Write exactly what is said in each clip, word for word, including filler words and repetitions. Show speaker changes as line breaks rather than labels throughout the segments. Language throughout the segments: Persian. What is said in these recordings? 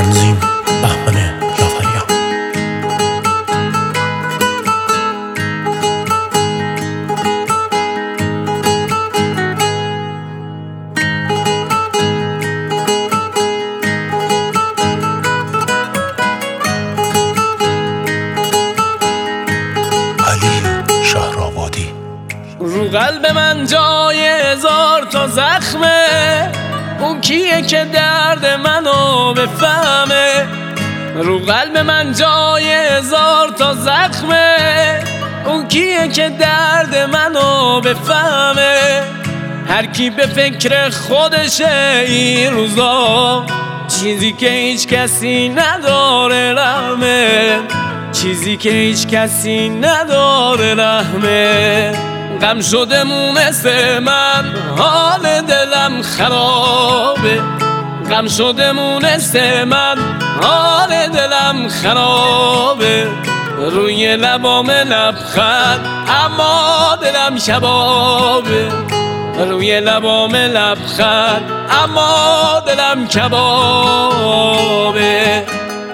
تنظیم بهمن جعفریان. علی شهرآبادی.
رو قلب من جای هزار تا زخمه، اون کیه که درد منو بفهمه؟ رو قلب من جای هزار تا زخمه، اون کیه که درد منو بفهمه؟ هر کی به فکر خودشه این روزا، چیزی که هیچ کسی نداره رحمه، چیزی که هیچ کسی نداره رحمه. غم شده مونسه من، حال دلم خرابه. غم شده مونسه من، حال دلم خرابه. روی لبام لبخند اما دلم کبابه. روی لبام لبخند اما دلم کبابه.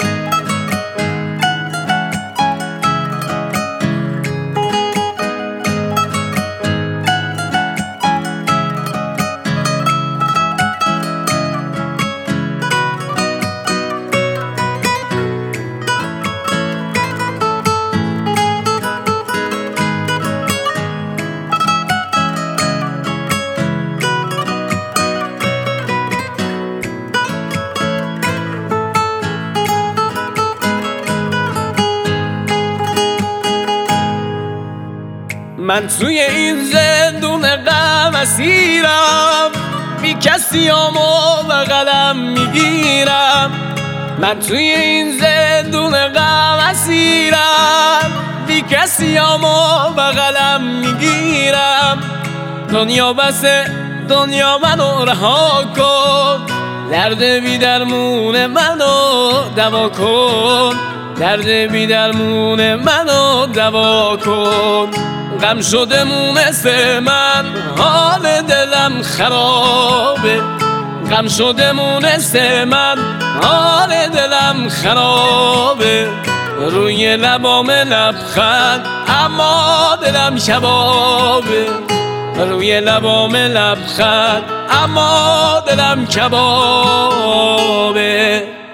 من توی این زندون غم اسیرم، بی کسی آمو بغلم میگیرم. من توی این زندون غم اسیرم، بی کسی آمو بغلم میگیرم. دنیا بسه دنیا منو رها کن، درد بی درمون منو دوا کن. درد بی درمون منو دوا کن. غم شده مونسه من، حال دلم خرابه. غم شده مونسه من، حال دلم خرابه. روی لبام لبخند اما دلم کبابه. روی لبام لبخند اما دلم کبابه.